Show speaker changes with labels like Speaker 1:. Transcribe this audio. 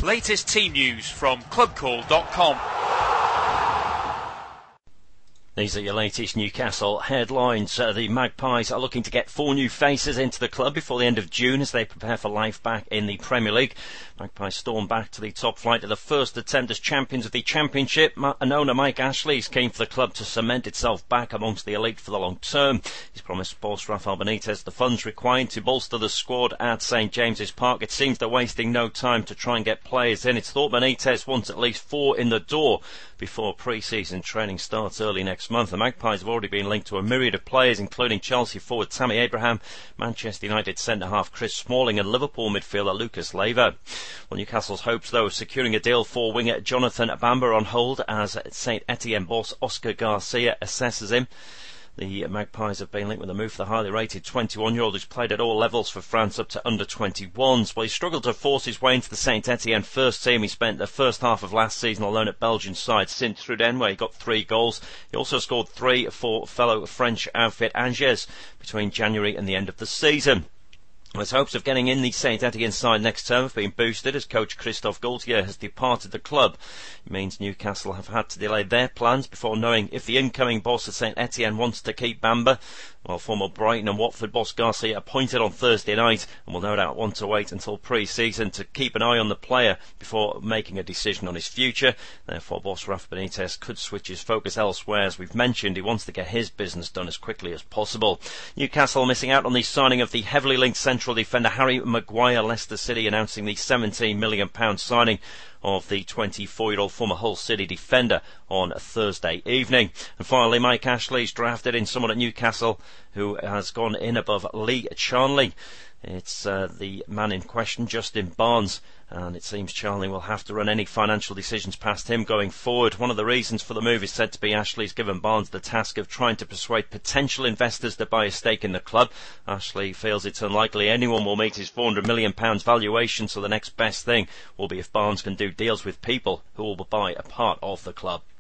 Speaker 1: Latest team news from clubcall.com.
Speaker 2: These are your latest Newcastle headlines. The Magpies are looking to get 4 new faces into the club before the end of June as they prepare for life back in the Premier League. Magpies storm back to the top flight of the first attempt as champions of the Championship. And owner Mike Ashley is keen for the club to cement itself back amongst the elite for the long term. He's promised boss Rafael Benitez the funds required to bolster the squad at St James's Park. It seems they're wasting no time to try and get players in. It's thought Benitez wants at least 4 in the door before pre-season training starts early next month. The Magpies have already been linked to a myriad of players, including Chelsea forward Tammy Abraham, Manchester United centre-half Chris Smalling and Liverpool midfielder Lucas Leiva. Well, Newcastle's hopes, though, of securing a deal for winger Jonathan Bamba on hold as St Etienne boss Oscar Garcia assesses him. The Magpies have been linked with a move for the highly rated 21-year-old who's played at all levels for France up to under-21s. Well, he struggled to force his way into the St Etienne first team. He spent the first half of last season alone at Belgian side Sint-Truiden, where he got 3 goals. He also scored 3 for fellow French outfit Angers between January and the end of the season. His hopes of getting in the St Etienne side next term have been boosted as coach Christophe Gaultier has departed the club. It means Newcastle have had to delay their plans before knowing if the incoming boss of St Etienne wants to keep Bamba. While former Brighton and Watford boss Garcia appointed on Thursday night and will no doubt want to wait until pre-season to keep an eye on the player before making a decision on his future. Therefore, boss Rafa Benitez could switch his focus elsewhere. As we've mentioned, he wants to get his business done as quickly as possible. Newcastle missing out on the signing of the heavily linked central defender Harry Maguire. Leicester City announcing the £17 million signing of the 24-year-old former Hull City defender on Thursday evening. And finally, Mike Ashley's drafted in someone at Newcastle who has gone in above Lee Charnley. It's the man in question, Justin Barnes, and it seems Charnley will have to run any financial decisions past him going forward. One of the reasons for the move is said to be Ashley's given Barnes the task of trying to persuade potential investors to buy a stake in the club. Ashley feels it's unlikely anyone will meet his £400 million valuation, so the next best thing will be if Barnes can do deals with people who will buy a part of the club.